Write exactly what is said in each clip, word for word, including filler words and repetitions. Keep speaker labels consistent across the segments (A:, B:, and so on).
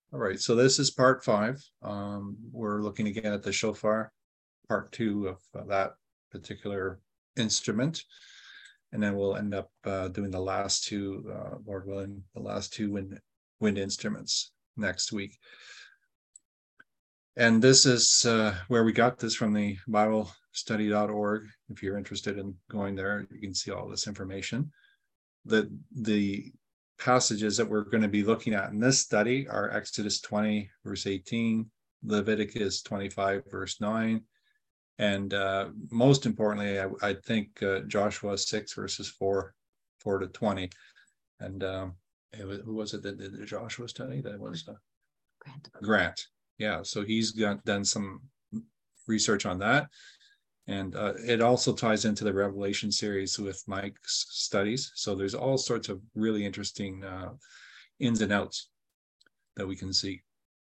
A: All right, so this is part five. Um, we're looking again at the shofar, part two of uh, that particular instrument. And then we'll end up uh, doing the last two, uh, Lord willing, the last two wind, wind instruments next week. And this is uh, where we got this from, the bible study dot org. If you're interested in going there, you can see all this information. The, the passages that we're going to be looking at in this study are Exodus twenty, verse eighteen, Leviticus twenty-five, verse nine, and uh, most importantly, I, I think uh, Joshua six, verses four, four to twenty. And um, it was, who was it that did the Joshua study? That was uh,
B: Grant.
A: Grant. Yeah, so he's got, done some research on that. And uh, it also ties into the Revelation series with Mike's studies. So there's all sorts of really interesting uh, ins and outs that we can see.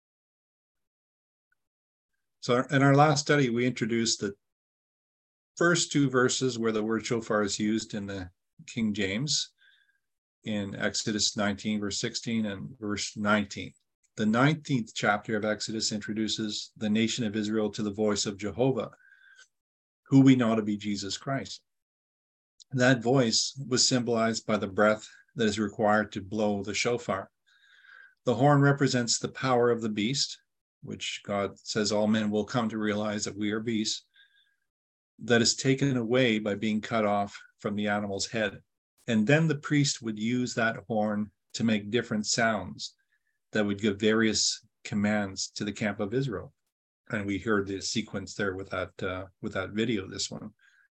A: So in our last study, we introduced the first two verses where the word shofar is used in the King James, in Exodus nineteen, verse sixteen, and verse nineteen. The nineteenth chapter of Exodus introduces the nation of Israel to the voice of Jehovah, who we know to be Jesus Christ. That voice was symbolized by the breath that is required to blow the shofar. The horn represents the power of the beast, which God says all men will come to realize that we are beasts, that is taken away by being cut off from the animal's head. And then the priest would use that horn to make different sounds that would give various commands to the camp of Israel. And we heard the sequence there with that uh, with that video, this one.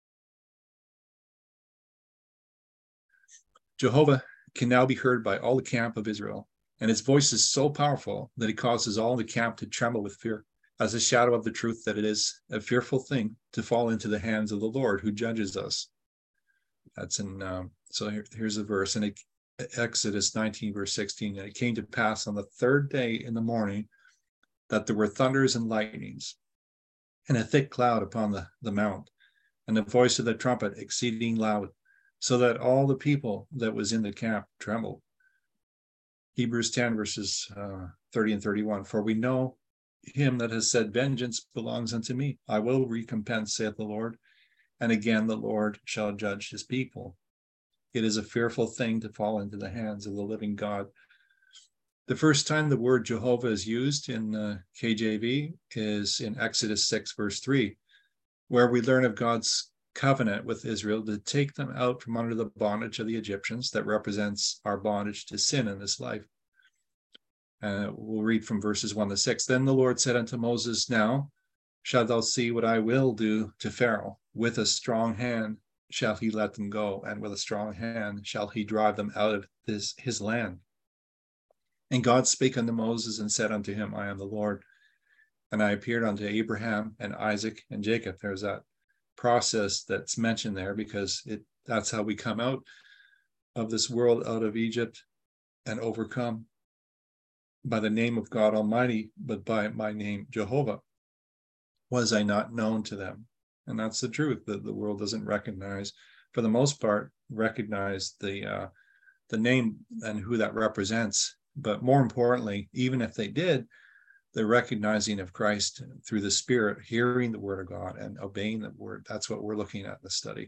A: Jehovah can now be heard by all the camp of Israel, and his voice is so powerful that he causes all the camp to tremble with fear, as a shadow of the truth that it is a fearful thing to fall into the hands of the Lord who judges us. That's in, um, so here, here's the verse, and it, Exodus nineteen, verse sixteen, and it came to pass on the third day in the morning that there were thunders and lightnings, and a thick cloud upon the, the mount, and the voice of the trumpet exceeding loud, so that all the people that was in the camp trembled. Hebrews ten, verses uh, thirty and thirty-one, for we know him that has said, vengeance belongs unto me, I will recompense, saith the Lord. And again, the Lord shall judge his people. It is a fearful thing to fall into the hands of the living God. The first time the word Jehovah is used in the K J V is in Exodus six, verse three, where we learn of God's covenant with Israel to take them out from under the bondage of the Egyptians that represents our bondage to sin in this life. Uh, we'll read from verses one to six. Then the Lord said unto Moses, now shalt thou see what I will do to Pharaoh. With a strong hand shall he let them go, and with a strong hand shall he drive them out of this his land. And God spake unto Moses and said unto him, I am the Lord. And I appeared unto Abraham and Isaac and Jacob. There's that process that's mentioned there, because it that's how we come out of this world, out of Egypt, and overcome by the name of God Almighty, but by my name Jehovah. Was I not known to them? And that's the truth, that the world doesn't recognize, for the most part, recognize the uh, the name and who that represents. But more importantly, even if they did, the recognizing of Christ through the Spirit, hearing the word of God and obeying the word. That's what we're looking at in the study.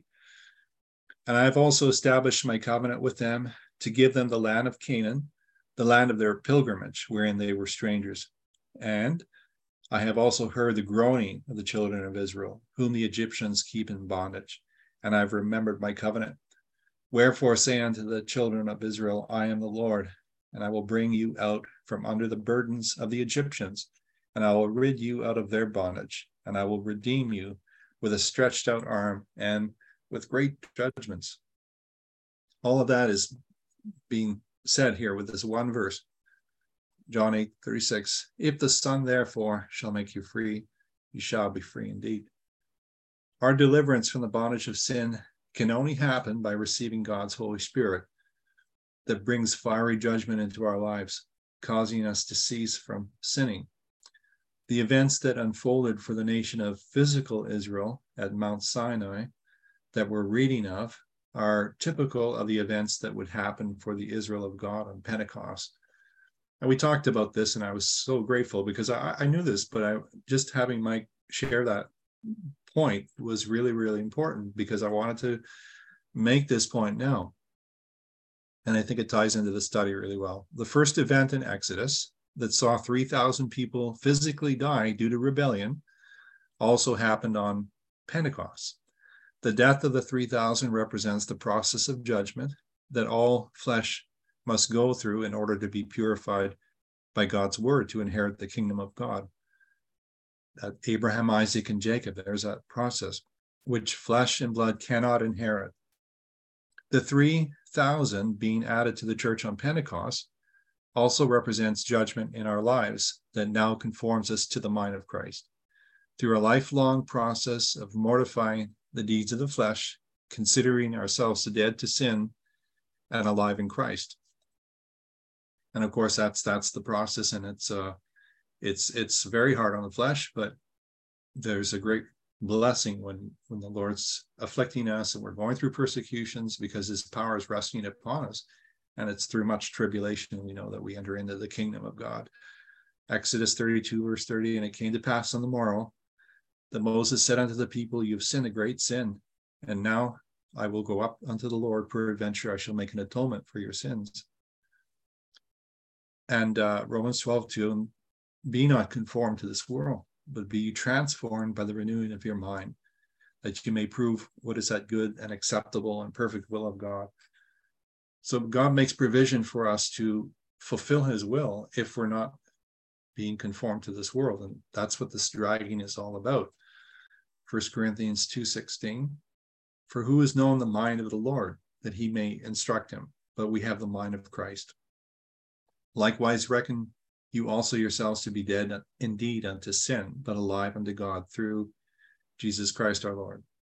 A: And I've also established my covenant with them to give them the land of Canaan, the land of their pilgrimage, wherein they were strangers. And I have also heard the groaning of the children of Israel, whom the Egyptians keep in bondage, and I've remembered my covenant. Wherefore say unto the children of Israel, I am the Lord, and I will bring you out from under the burdens of the Egyptians, and I will rid you out of their bondage, and I will redeem you with a stretched out arm and with great judgments. All of that is being said here with this one verse. John eight, thirty-six, if the Son therefore shall make you free, you shall be free indeed. Our deliverance from the bondage of sin can only happen by receiving God's Holy Spirit that brings fiery judgment into our lives, causing us to cease from sinning. The events that unfolded for the nation of physical Israel at Mount Sinai that we're reading of are typical of the events that would happen for the Israel of God on Pentecost. And we talked about this, and I was so grateful because I, I knew this, but I just having Mike share that point was really, really important because I wanted to make this point now. And I think it ties into the study really well. The first event in Exodus that saw three thousand people physically die due to rebellion also happened on Pentecost. The death of the three thousand represents the process of judgment that all flesh must go through in order to be purified by God's word to inherit the kingdom of God. That Abraham, Isaac, and Jacob, there's that process, which flesh and blood cannot inherit. The three thousand being added to the church on Pentecost also represents judgment in our lives that now conforms us to the mind of Christ. Through a lifelong process of mortifying the deeds of the flesh, considering ourselves dead to sin and alive in Christ. And of course, that's that's the process, and it's uh, it's it's very hard on the flesh, but there's a great blessing when when the Lord's afflicting us and we're going through persecutions because his power is resting upon us. And it's through much tribulation we know that we enter into the kingdom of God. Exodus thirty-two, verse thirty, and it came to pass on the morrow that Moses said unto the people, you have sinned a great sin, and now I will go up unto the Lord, peradventure I shall make an atonement for your sins. And uh, Romans twelve, two, be not conformed to this world, but be transformed by the renewing of your mind, that you may prove what is that good and acceptable and perfect will of God. So God makes provision for us to fulfill his will if we're not being conformed to this world. And that's what this dragging is all about. First Corinthians two sixteen, for who has known the mind of the Lord, that he may instruct him? But we have the mind of Christ. Likewise reckon you also yourselves to be dead indeed unto sin, but alive unto God through Jesus Christ our Lord.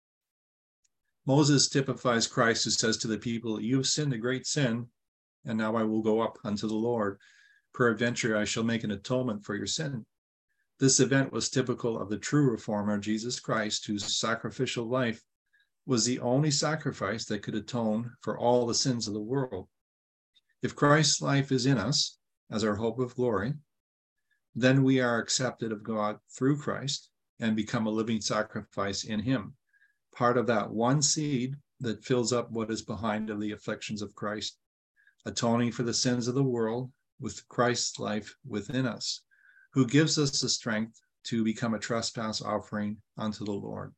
A: Moses typifies Christ, who says to the people, you have sinned a great sin, and now I will go up unto the Lord. Peradventure I shall make an atonement for your sin. This event was typical of the true reformer, Jesus Christ, whose sacrificial life was the only sacrifice that could atone for all the sins of the world. If Christ's life is in us as our hope of glory, then we are accepted of God through Christ and become a living sacrifice in him, part of that one seed that fills up what is behind of the afflictions of Christ, atoning for the sins of the world with Christ's life within us, who gives us the strength to become a trespass offering unto the Lord.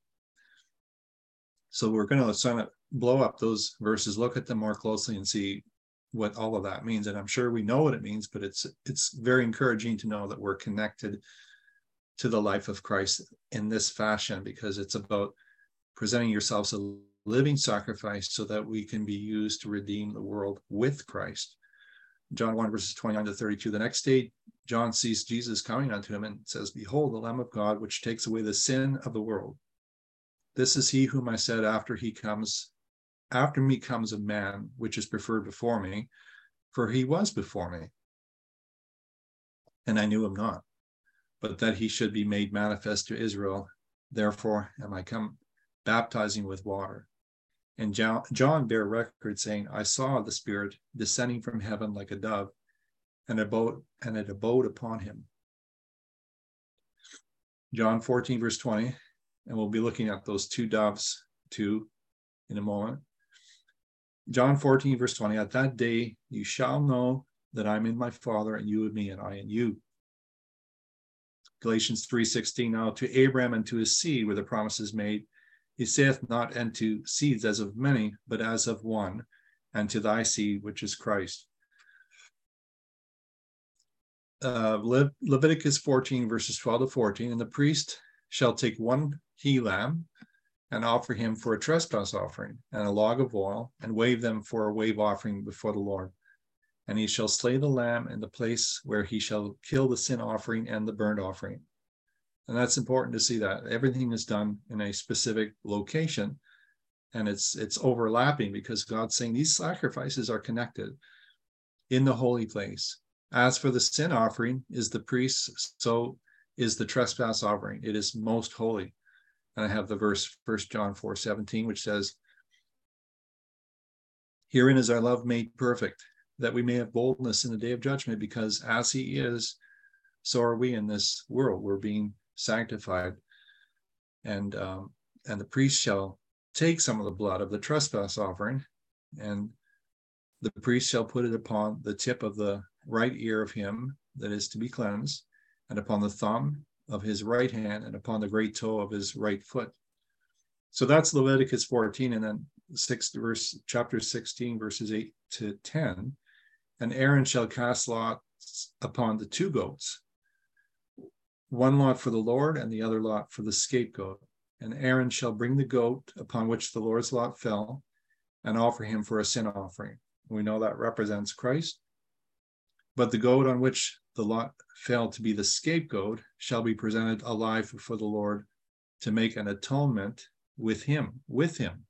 A: So we're going to sort of blow up those verses, look at them more closely and see what all of that means. And I'm sure we know what it means, but it's it's very encouraging to know that we're connected to the life of Christ in this fashion, because it's about presenting yourselves a living sacrifice so that we can be used to redeem the world with Christ. John one, verses twenty-nine to thirty-two. The next day, John sees Jesus coming unto him and says, behold, the Lamb of God, which takes away the sin of the world. This is he whom I said, after he comes, after me comes a man, which is preferred before me, for he was before me, and I knew him not, but that he should be made manifest to Israel. Therefore am I come baptizing with water. And John, John bare record, saying, I saw the Spirit descending from heaven like a dove, and abode, and it abode upon him. John fourteen, verse twenty, and we'll be looking at those two doves too in a moment. John fourteen, verse twenty, at that day you shall know that I'm in my Father, and you in me, and I in you. Galatians three sixteen, now to Abraham and to his seed were the promises made. He saith not unto seeds as of many, but as of one, and to thy seed, which is Christ. Uh, Le- Leviticus fourteen, verses twelve to fourteen, and the priest shall take one he lamb and offer him for a trespass offering, and a log of oil, and wave them for a wave offering before the Lord. And he shall slay the lamb in the place where he shall kill the sin offering and the burnt offering. And that's important to see that everything is done in a specific location, and it's it's overlapping because God's saying these sacrifices are connected in the holy place. As for the sin offering is the priest, so is the trespass offering. It is most holy. And I have the verse, First John four seventeen, which says, herein is our love made perfect, that we may have boldness in the day of judgment, because as he is, so are we in this world. We're being sanctified. And um, and the priest shall take some of the blood of the trespass offering, and the priest shall put it upon the tip of the right ear of him that is to be cleansed, and upon the thumb of his right hand, and upon the great toe of his right foot. So that's Leviticus fourteen, and then six verse chapter sixteen, verses eight to ten. And Aaron shall cast lots upon the two goats, one lot for the Lord and the other lot for the scapegoat. And Aaron shall bring the goat upon which the Lord's lot fell, and offer him for a sin offering. We know that represents Christ. But the goat on which the lot fell to be the scapegoat shall be presented alive before the Lord to make an atonement with him, with him,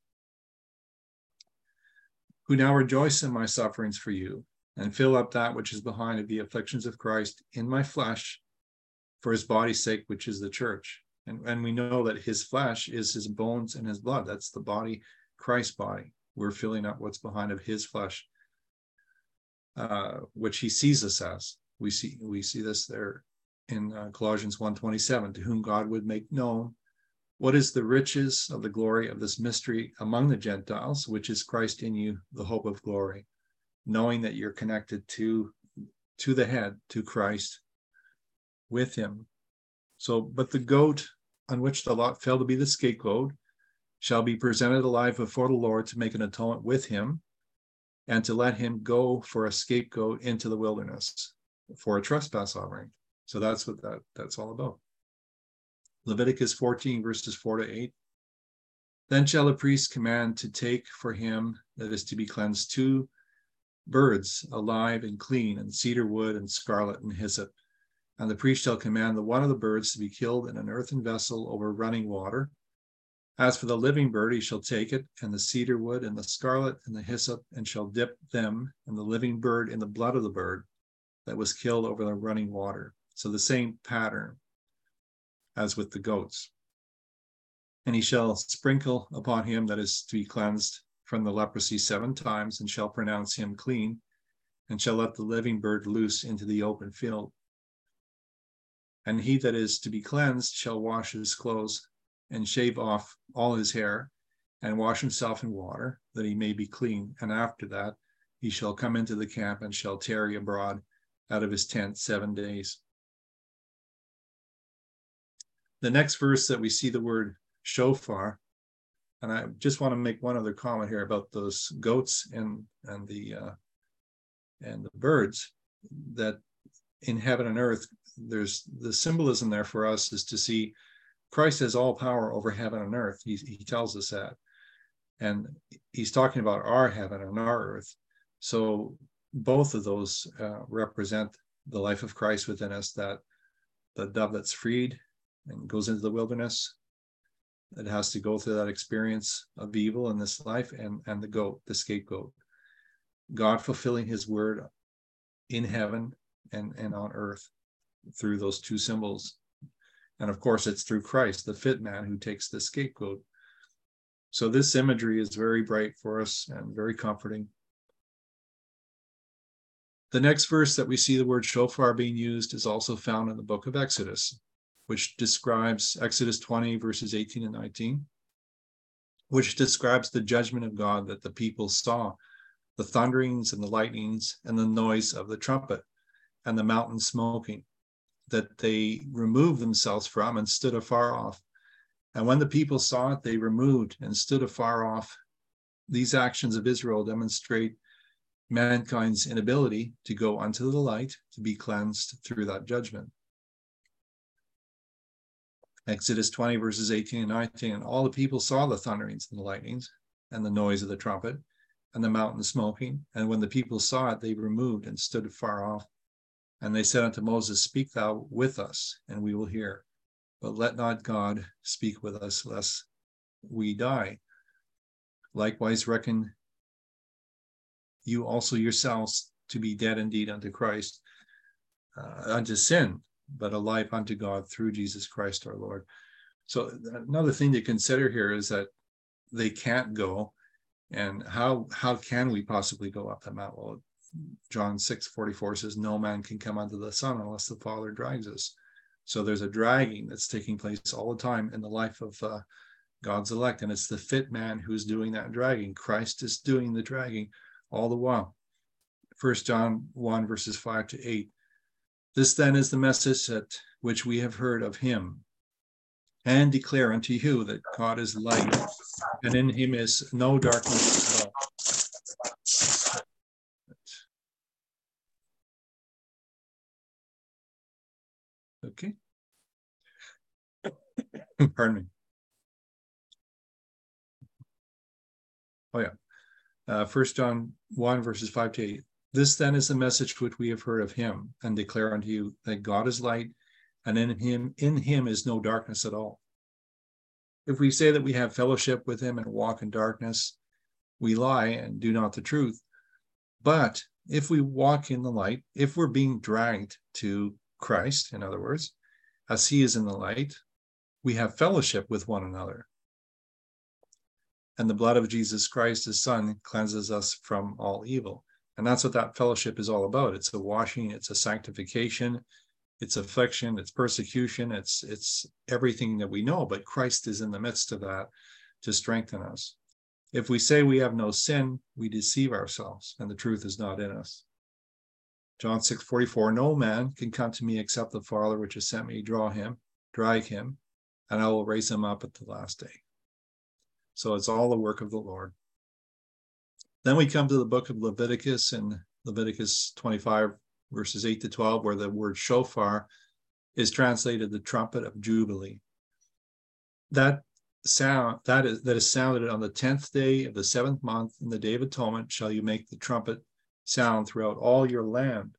A: who now rejoice in my sufferings for you, and fill up that which is behind of the afflictions of Christ in my flesh, for his body's sake, which is the church. And, and we know that his flesh is his bones and his blood. That's the body, Christ's body. We're filling up what's behind of his flesh, uh, which he sees us as. We see we see this there in uh, Colossians one twenty-seven, to whom God would make known what is the riches of the glory of this mystery among the Gentiles, which is Christ in you, the hope of glory, knowing that you're connected to, to the head, to Christ, with him. So, but the goat on which the lot fell to be the scapegoat shall be presented alive before the Lord to make an atonement with him, and to let him go for a scapegoat into the wilderness for a trespass offering. So that's what that, that's all about. Leviticus fourteen, verses four to eight. Then shall the priest command to take for him that is to be cleansed two birds, alive and clean, and cedar wood and scarlet and hyssop. And the priest shall command the one of the birds to be killed in an earthen vessel over running water. As for the living bird, he shall take it, and the cedar wood, and the scarlet, and the hyssop, and shall dip them and the living bird in the blood of the bird that was killed over the running water. So the same pattern as with the goats. And he shall sprinkle upon him that is to be cleansed from the leprosy seven times, and shall pronounce him clean, and shall let the living bird loose into the open field. And he that is to be cleansed shall wash his clothes, and shave off all his hair, and wash himself in water, that he may be clean. And after that he shall come into the camp, and shall tarry abroad out of his tent seven days. The next verse that we see the word shofar, and I just want to make one other comment here about those goats and and the uh, and the birds, that in heaven and earth, there's the symbolism there for us is to see Christ has all power over heaven and earth. He, he tells us that. And he's talking about our heaven and our earth. So both of those uh, represent the life of Christ within us, that the dove that's freed and goes into the wilderness, it has to go through that experience of evil in this life, and, and the goat, the scapegoat. God fulfilling his word in heaven and, and on earth through those two symbols. And of course, it's through Christ, the fit man, who takes the scapegoat. So this imagery is very bright for us and very comforting. The next verse that we see the word shofar being used is also found in the book of Exodus, which describes Exodus twenty, verses eighteen and nineteen, which describes the judgment of God that the people saw, the thunderings and the lightnings and the noise of the trumpet and the mountain smoking, that they removed themselves from and stood afar off. And when the people saw it, they removed and stood afar off. These actions of Israel demonstrate mankind's inability to go unto the light, to be cleansed through that judgment. Exodus twenty, verses eighteen and nineteen, and all the people saw the thunderings and the lightnings and the noise of the trumpet and the mountain smoking. And when the people saw it, they removed and stood afar off. And they said unto Moses, speak thou with us, and we will hear. But let not God speak with us, lest we die. Likewise reckon you also yourselves to be dead indeed unto Christ, uh, unto sin, but alive unto God through Jesus Christ our Lord. So another thing to consider here is that they can't go. And how how can we possibly go up the mount? Well, John six forty-four says, no man can come unto the Son unless the Father drags us. So there's a dragging that's taking place all the time in the life of uh, God's elect. And it's the fit man who's doing that dragging. Christ is doing the dragging all the while. First John one, verses five to eight. This then is the message that which we have heard of him, and declare unto you that God is light, and in him is no darkness at all. Okay. Pardon me. Oh, yeah. Uh, First John one, verses five to eight. This then is the message which we have heard of him, and declare unto you that God is light, and in him, in him is no darkness at all. If we say that we have fellowship with him and walk in darkness, we lie and do not the truth. But if we walk in the light, if we're being dragged to Christ, in other words, as he is in the light, we have fellowship with one another. And the blood of Jesus Christ, his Son, cleanses us from all evil. And that's what that fellowship is all about. It's a washing, it's a sanctification, it's affliction, it's persecution, it's, it's everything that we know, but Christ is in the midst of that to strengthen us. If we say we have no sin, we deceive ourselves, and the truth is not in us. John six forty-four, no man can come to me except the Father which has sent me, draw him, drag him, and I will raise him up at the last day. So it's all the work of the Lord. Then we come to the book of Leviticus, and Leviticus twenty-five, verses eight to twelve, where the word shofar is translated the trumpet of Jubilee. That sound, that is, that is sounded on the tenth day of the seventh month, in the day of atonement, shall you make the trumpet sound throughout all your land.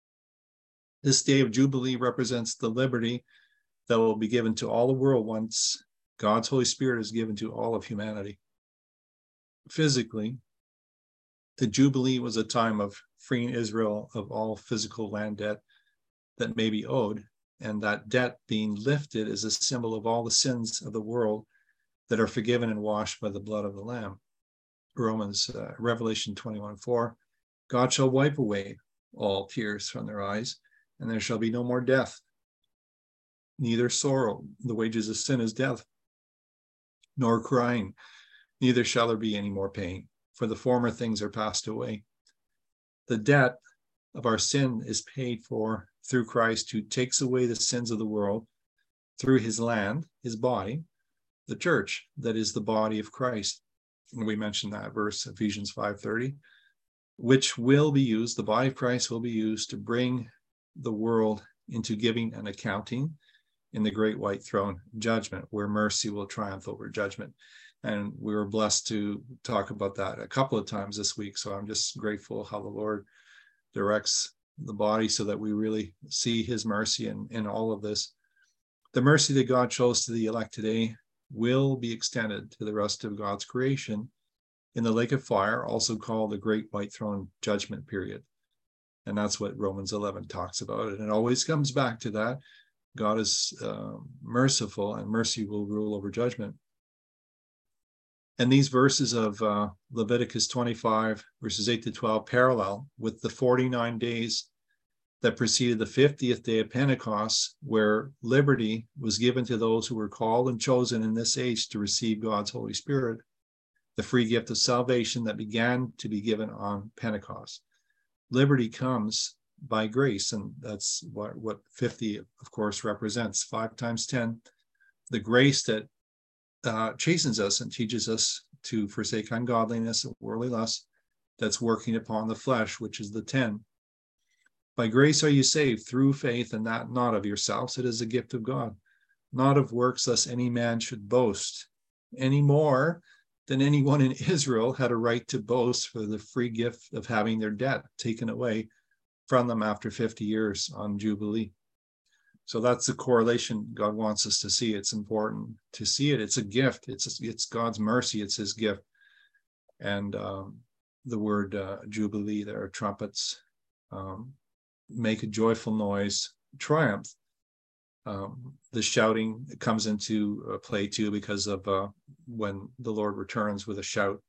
A: This day of Jubilee represents the liberty that will be given to all the world once God's Holy Spirit is given to all of humanity. Physically, the Jubilee was a time of freeing Israel of all physical land debt that may be owed, and that debt being lifted is a symbol of all the sins of the world that are forgiven and washed by the blood of the Lamb. Romans, uh, Revelation twenty-one four, God shall wipe away all tears from their eyes, and there shall be no more death, neither sorrow, the wages of sin is death, nor crying, neither shall there be any more pain, for the former things are passed away. The debt of our sin is paid for through Christ, who takes away the sins of the world through his land, his body, the church, that is the body of Christ. And we mentioned that verse, Ephesians five thirty, which will be used, the body of Christ will be used to bring the world into giving and accounting in the great white throne judgment, where mercy will triumph over judgment. And we were blessed to talk about that a couple of times this week. So I'm just grateful how the Lord directs the body so that we really see his mercy in, in all of this. The mercy that God shows to the elect today will be extended to the rest of God's creation in the lake of fire, also called the great white throne judgment period. And that's what Romans eleven talks about. And it always comes back to that. God is uh, merciful, and mercy will rule over judgment. And these verses of uh, Leviticus twenty-five, verses eight to twelve, parallel with the forty-nine days that preceded the fiftieth day of Pentecost, where liberty was given to those who were called and chosen in this age to receive God's Holy Spirit, the free gift of salvation that began to be given on Pentecost. Liberty comes by grace, and that's what, what fifty, of course, represents. Five times ten, the grace that uh, chastens us and teaches us to forsake ungodliness and worldly lust that's working upon the flesh, which is the ten. By grace are you saved through faith, and that not of yourselves. It is a gift of God, not of works, lest any man should boast, any more than anyone in Israel had a right to boast for the free gift of having their debt taken away from them after fifty years on Jubilee. So that's the correlation God wants us to see. It's important to see it. It's a gift. It's it's God's mercy. It's his gift. And um, the word uh, Jubilee, there are trumpets, um, make a joyful noise, triumph. Um, the shouting comes into uh, play too, because of uh, when the Lord returns with a shout,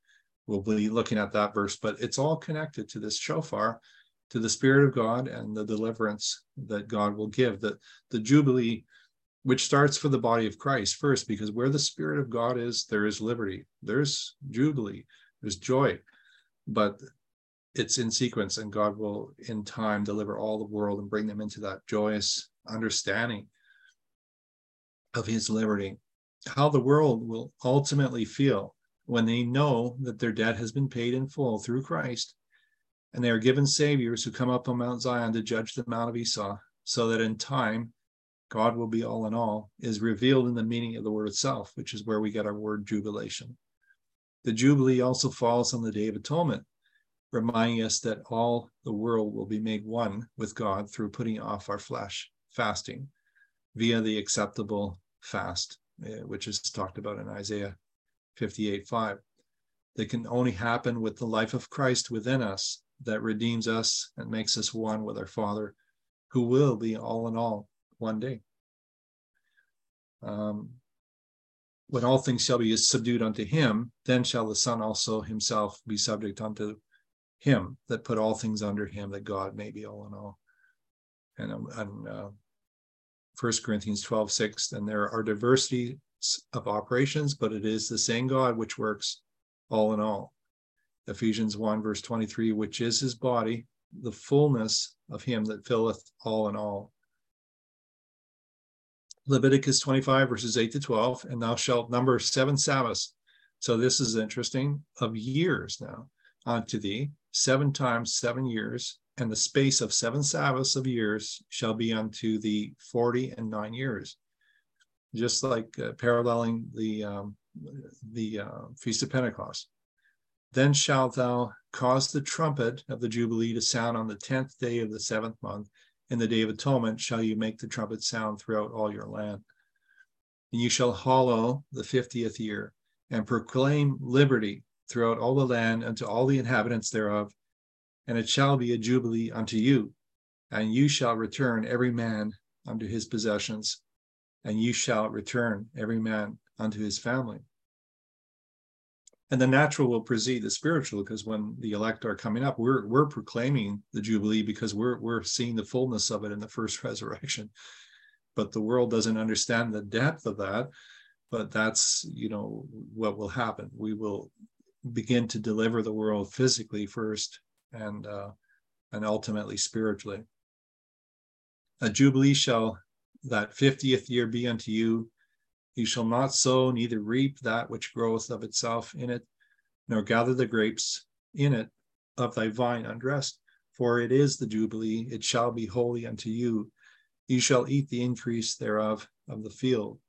A: we'll be looking at that verse, but it's all connected to this shofar, to the Spirit of God and the deliverance that God will give. The, the Jubilee, which starts for the body of Christ first, because where the Spirit of God is, there is liberty, there's Jubilee, there's joy, but it's in sequence, and God will in time deliver all the world and bring them into that joyous understanding of his liberty. How the world will ultimately feel when they know that their debt has been paid in full through Christ, and they are given saviors who come up on Mount Zion to judge the Mount of Esau, so that in time God will be all in all, is revealed in the meaning of the word itself, which is where we get our word jubilation. The Jubilee also falls on the Day of Atonement, reminding us that all the world will be made one with God through putting off our flesh, fasting, via the acceptable fast, which is talked about in Isaiah fifty-eight five. That can only happen with the life of Christ within us, that redeems us and makes us one with our Father, who will be all in all one day. Um, when all things shall be subdued unto him, then shall the Son also himself be subject unto him, that put all things under him, that God may be all in all. And, um, and uh, First Corinthians twelve six, and there are diversities of operations, but it is the same God which works all in all. Ephesians one verse twenty-three, which is his body, the fullness of him that filleth all in all. Leviticus twenty-five verses eight to twelve, and thou shalt number seven Sabbaths. So this is interesting, of years now unto thee, seven times seven years, and the space of seven Sabbaths of years shall be unto thee forty and nine years. Just like uh, paralleling the, um, the uh, Feast of Pentecost. Then shalt thou cause the trumpet of the Jubilee to sound on the tenth day of the seventh month. In the Day of Atonement shall you make the trumpet sound throughout all your land. And you shall hallow the fiftieth year, and proclaim liberty throughout all the land unto all the inhabitants thereof. And it shall be a Jubilee unto you, and you shall return every man unto his possessions, and you shall return every man unto his family. And the natural will precede the spiritual, because when the elect are coming up, we're we're proclaiming the Jubilee because we're we're seeing the fullness of it in the first resurrection. But the world doesn't understand the depth of that. But that's, you know, what will happen. We will begin to deliver the world physically first, and uh, and ultimately spiritually. A Jubilee shall that fiftieth year be unto you. You shall not sow, neither reap that which groweth of itself in it, nor gather the grapes in it of thy vine undressed. For it is the Jubilee, it shall be holy unto you. You shall eat the increase thereof of the field.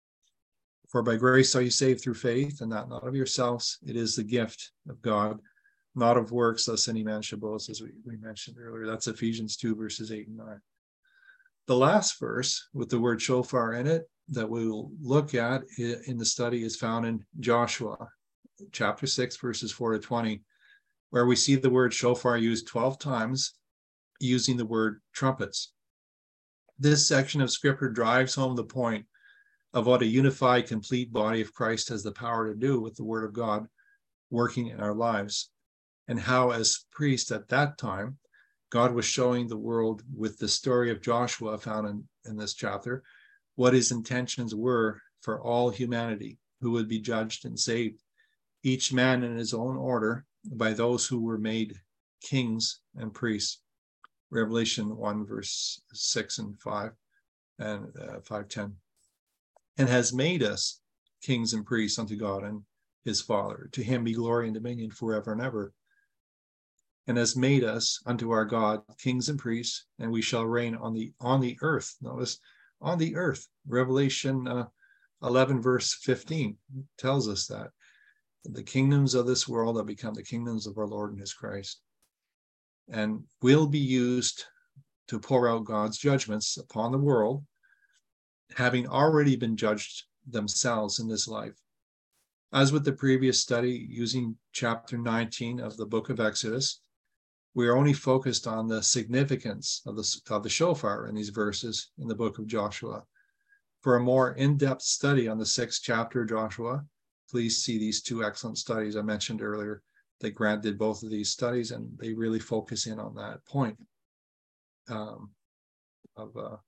A: For by grace are you saved through faith, and that not of yourselves. It is the gift of God, not of works, lest any man should boast, as we, we mentioned earlier. That's Ephesians two, verses eight and nine. The last verse with the word shofar in it that we will look at in the study is found in Joshua, chapter six, verses four to twenty, where we see the word shofar used twelve times, using the word trumpets. This section of scripture drives home the point of what a unified, complete body of Christ has the power to do with the word of God working in our lives, and how, as priest at that time, God was showing the world with the story of Joshua found in, in this chapter, what his intentions were for all humanity who would be judged and saved, each man in his own order by those who were made kings and priests. Revelation one, verse six and five, and uh, five ten. And has made us kings and priests unto God and his Father. To him be glory and dominion forever and ever. And has made us unto our God kings and priests, and we shall reign on the on the earth. Notice, on the earth. Revelation uh, eleven, verse fifteen tells us that the kingdoms of this world have become the kingdoms of our Lord and his Christ, and will be used to pour out God's judgments upon the world, having already been judged themselves in this life. As with the previous study, using chapter nineteen of the book of Exodus, we are only focused on the significance of the, of the shofar in these verses in the book of Joshua. For a more in-depth study on the sixth chapter of Joshua, please see these two excellent studies I mentioned earlier. That Grant did both of these studies, and they really focus in on that point um, of uh,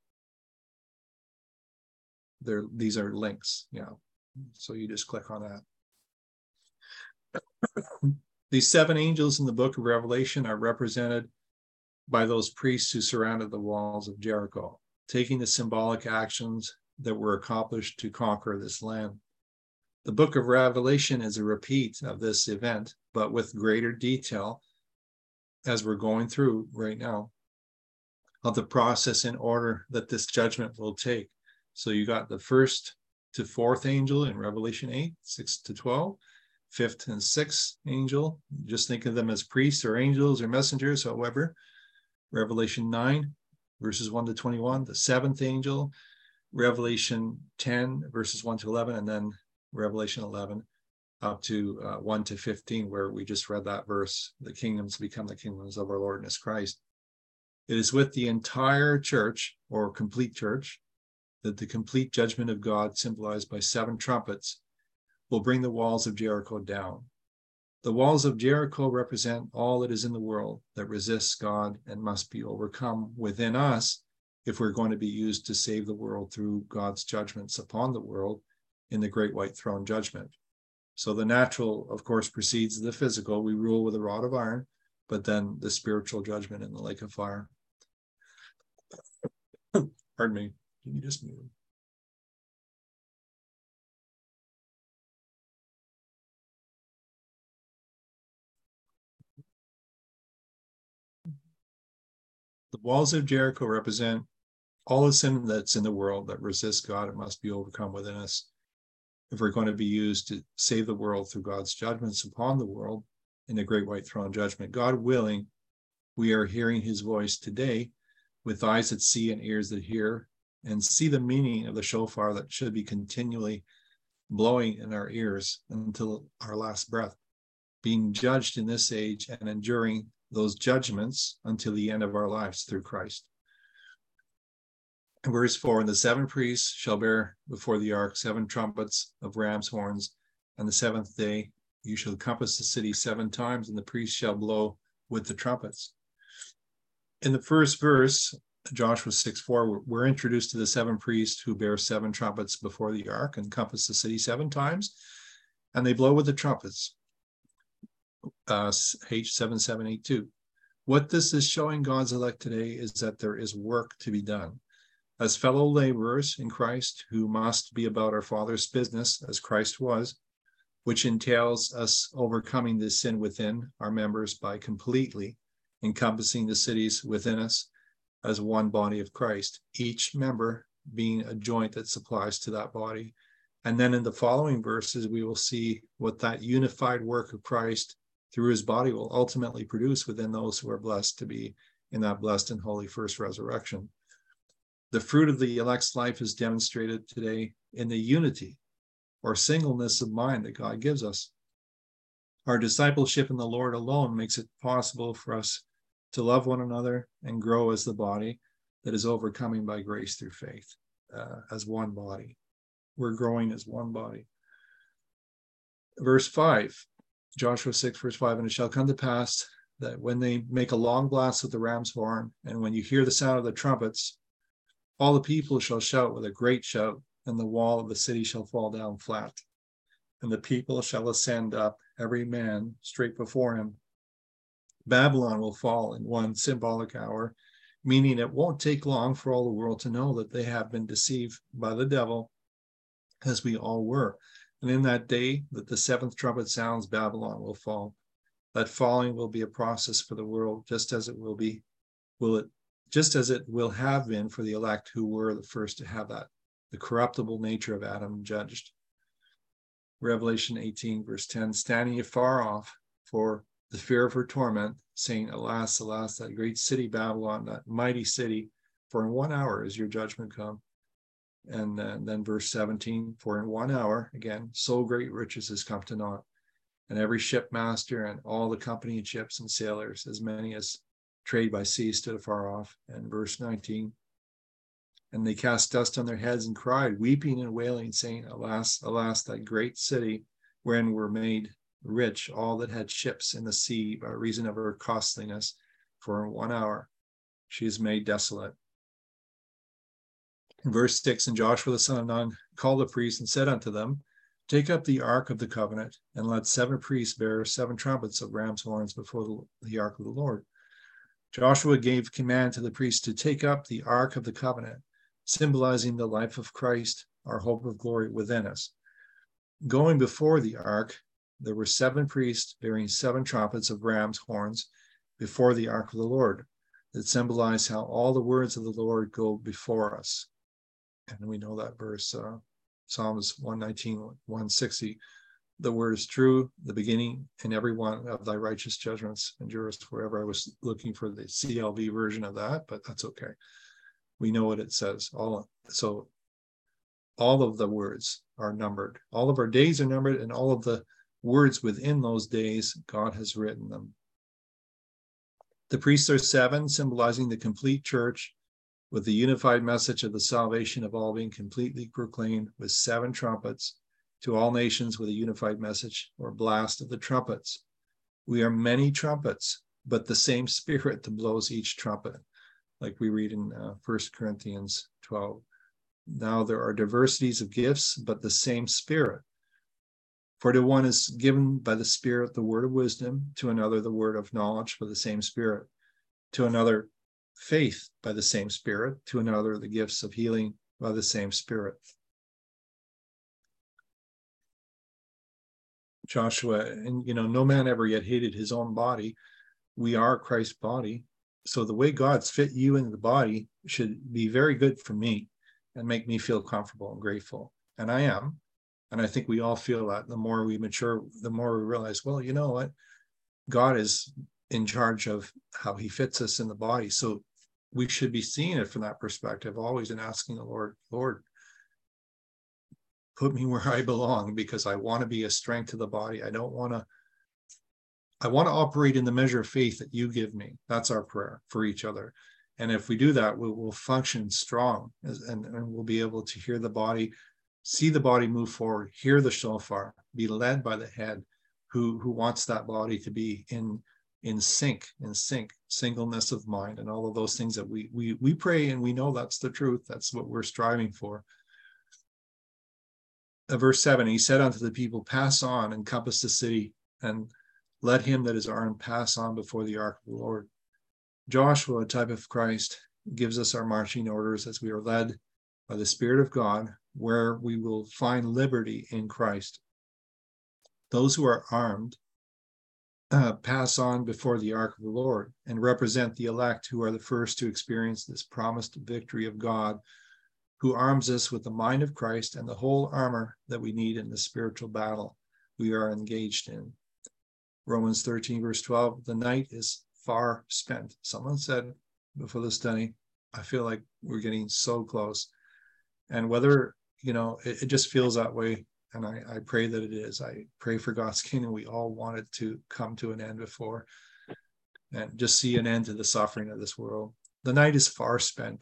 A: there. These are links, you know, so you just click on that. These seven angels in the book of Revelation are represented by those priests who surrounded the walls of Jericho, taking the symbolic actions that were accomplished to conquer this land. The book of Revelation is a repeat of this event, but with greater detail, as we're going through right now, of the process in order that this judgment will take. So you got the first to fourth angel in Revelation eight, six to twelve, fifth and sixth angel, just think of them as priests or angels or messengers, however. Revelation nine, verses one to twenty-one, the seventh angel, Revelation ten, verses one to eleven, and then Revelation eleven up to uh, one to fifteen, where we just read that verse, the kingdoms become the kingdoms of our Lord and His Christ. It is with the entire church, or complete church, that the complete judgment of God, symbolized by seven trumpets, will bring the walls of Jericho down. The walls of Jericho represent all that is in the world that resists God and must be overcome within us if we're going to be used to save the world through God's judgments upon the world in the great white throne judgment. So the natural, of course, precedes the physical. We rule with a rod of iron, but then the spiritual judgment in the lake of fire. Pardon me. Can you just mute? The walls of Jericho represent all the sin that's in the world that resists God and must be overcome within us if we're going to be used to save the world through God's judgments upon the world in the great white throne judgment. God willing, we are hearing His voice today with eyes that see and ears that hear, and see the meaning of the shofar that should be continually blowing in our ears until our last breath, being judged in this age and enduring those judgments until the end of our lives through Christ. And verse four, and the seven priests shall bear before the ark seven trumpets of ram's horns, and the seventh day you shall compass the city seven times, and the priests shall blow with the trumpets. In the first verse, Joshua six four, we're introduced to the seven priests who bear seven trumpets before the ark and compass the city seven times, and they blow with the trumpets. Uh, H seven seven eight two. What this is showing God's elect today is that there is work to be done. As fellow laborers in Christ who must be about our Father's business as Christ was, which entails us overcoming the sin within our members by completely encompassing the cities within us as one body of Christ, each member being a joint that supplies to that body. And then in the following verses, we will see what that unified work of Christ through His body will ultimately produce within those who are blessed to be in that blessed and holy first resurrection. The fruit of the elect's life is demonstrated today in the unity or singleness of mind that God gives us. Our discipleship in the Lord alone makes it possible for us to love one another and grow as the body that is overcoming by grace through faith, uh, as one body. We're growing as one body. Verse five, Joshua six, verse five, and it shall come to pass that when they make a long blast with the ram's horn, and when you hear the sound of the trumpets, all the people shall shout with a great shout, and the wall of the city shall fall down flat. And the people shall ascend up, every man straight before him. Babylon will fall in one symbolic hour, meaning it won't take long for all the world to know that they have been deceived by the devil, as we all were. And in that day that the seventh trumpet sounds, Babylon will fall. That falling will be a process for the world, just as it will be, will it, just as it will have been for the elect who were the first to have that, the corruptible nature of Adam judged. Revelation eighteen, verse ten, standing afar off for the fear of her torment, saying, alas, alas, that great city Babylon, that mighty city, for in one hour is your judgment come. And uh, then verse seventeen, for in one hour, again, so great riches has come to naught, and every shipmaster and all the company of ships and sailors, as many as trade by sea, stood afar off. And verse nineteen, and they cast dust on their heads and cried, weeping and wailing, saying, alas, alas, that great city wherein were made rich all that had ships in the sea by reason of her costliness. For in one hour she is made desolate. In verse six, and Joshua the son of Nun called the priests and said unto them, take up the ark of the covenant, and let seven priests bear seven trumpets of ram's horns before the, the ark of the Lord. Joshua gave command to the priests to take up the ark of the covenant, symbolizing the life of Christ, our hope of glory within us. Going before the ark, there were seven priests bearing seven trumpets of ram's horns before the ark of the Lord, that symbolize how all the words of the Lord go before us. And we know that verse, uh, Psalms one nineteen, one sixty, the word is true, the beginning and every one of thy righteous judgments endureth forever. I was looking for the C L V version of that, but that's okay. We know what it says. All so all of the words are numbered. All of our days are numbered, and all of the words within those days, God has written them. The priests are seven, symbolizing the complete church, with the unified message of the salvation of all being completely proclaimed with seven trumpets to all nations, with a unified message or blast of the trumpets. We are many trumpets, but the same Spirit that blows each trumpet, like we read in uh, First Corinthians twelve. Now there are diversities of gifts, but the same Spirit. For to one is given by the Spirit the word of wisdom, to another the word of knowledge by the same Spirit, to another faith by the same Spirit, to another the gifts of healing by the same Spirit. Joshua, and you know, no man ever yet hated his own body. We are Christ's body. So the way God's fit you into the body should be very good for me and make me feel comfortable and grateful. And I am. And I think we all feel that. The more we mature, the more we realize, well, you know what? God is in charge of how he fits us in the body. So we should be seeing it from that perspective, always, and asking the Lord, Lord, put me where I belong, because I want to be a strength to the body. I don't want to, I want to operate in the measure of faith that you give me. That's our prayer for each other. And if we do that, we'll, we'll function strong, as, and, and we'll be able to hear the body, see the body move forward, hear the shofar, be led by the head who, who wants that body to be in, in sync, in sync, singleness of mind, and all of those things that we, we, we pray, and we know that's the truth. That's what we're striving for. Uh, verse seven, he said unto the people, pass on, encompass the city, and let him that is armed pass on before the ark of the Lord. Joshua, a type of Christ, gives us our marching orders as we are led by the Spirit of God, where we will find liberty in Christ. Those who are armed uh, pass on before the ark of the Lord and represent the elect, who are the first to experience this promised victory of God, who arms us with the mind of Christ and the whole armor that we need in the spiritual battle we are engaged in. Romans thirteen, verse twelve, the night is far spent. Someone said before the study, I feel like we're getting so close. And whether, you know, it, it just feels that way. And I, I pray that it is. I pray for God's kingdom. We all want it to come to an end before, and just see an end to the suffering of this world. The night is far spent.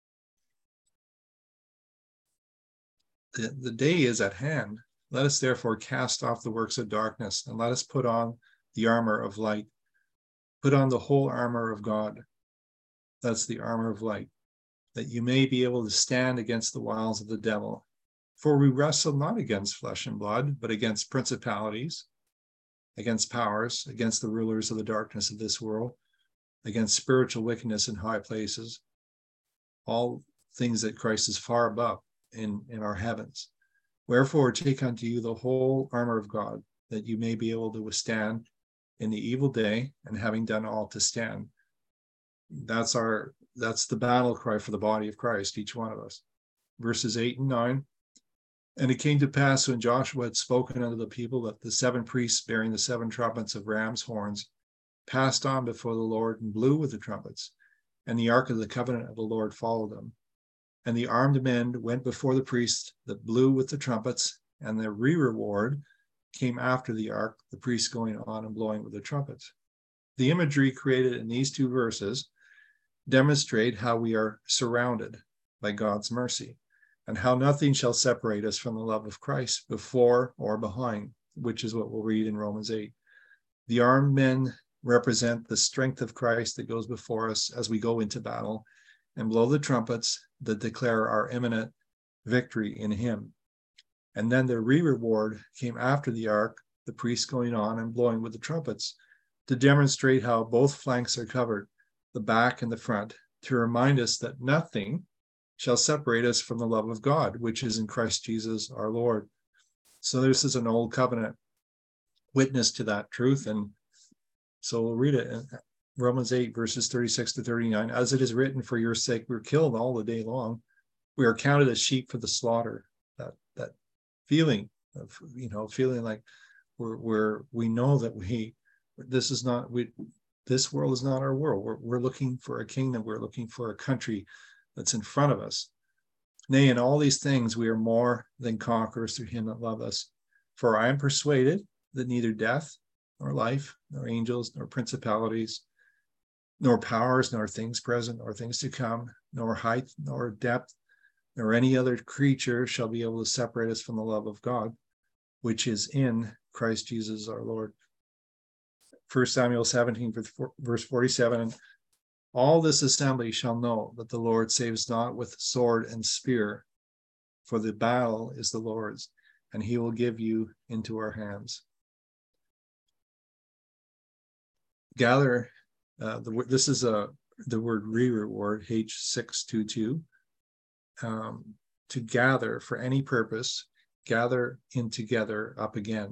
A: The, the day is at hand. Let us therefore cast off the works of darkness, and let us put on the armor of light. Put on the whole armor of God. That's the armor of light, that you may be able to stand against the wiles of the devil. For we wrestle not against flesh and blood, but against principalities, against powers, against the rulers of the darkness of this world, against spiritual wickedness in high places, all things that Christ is far above in, in our heavens. Wherefore take unto you the whole armor of God, that you may be able to withstand in the evil day, and having done all to stand. That's our, that's the battle cry for the body of Christ, each one of us. Verses eight and nine. And it came to pass, when Joshua had spoken unto the people, that the seven priests bearing the seven trumpets of ram's horns passed on before the Lord and blew with the trumpets, and the ark of the covenant of the Lord followed them. And the armed men went before the priests that blew with the trumpets, and the re-reward came after the ark, the priests going on and blowing with the trumpets. The imagery created in these two verses demonstrate how we are surrounded by God's mercy, and how nothing shall separate us from the love of Christ before or behind. which is what we'll read in Romans eight. The armed men represent the strength of Christ that goes before us as we go into battle and blow the trumpets that declare our imminent victory in him. And then the re-reward came after the ark, the priests going on and blowing with the trumpets, to demonstrate how both flanks are covered, the back and the front, to remind us that nothing shall separate us from the love of God, which is in Christ Jesus our Lord. So this is an old covenant witness to that truth. And so we'll read it in Romans eight, verses thirty-six to thirty-nine. As it is written, for your sake we're killed all the day long. We are counted as sheep for the slaughter. That that feeling of, you know, feeling like we're we're we know that we this is not we this world is not our world. We're we're looking for a kingdom. We're looking for a country that's in front of us. Nay, in all these things we are more than conquerors through him that loved us. For I am persuaded that neither death, nor life, nor angels, nor principalities, nor powers, nor things present, nor things to come, nor height, nor depth, nor any other creature shall be able to separate us from the love of God, which is in Christ Jesus our Lord. First Samuel seventeen, verse forty-seven, all this assembly shall know that the Lord saves not with sword and spear, for the battle is the Lord's, and he will give you into our hands. Gather, uh, the, this is a the word re-reward, H six twenty-two, um, to gather for any purpose, gather in together up again.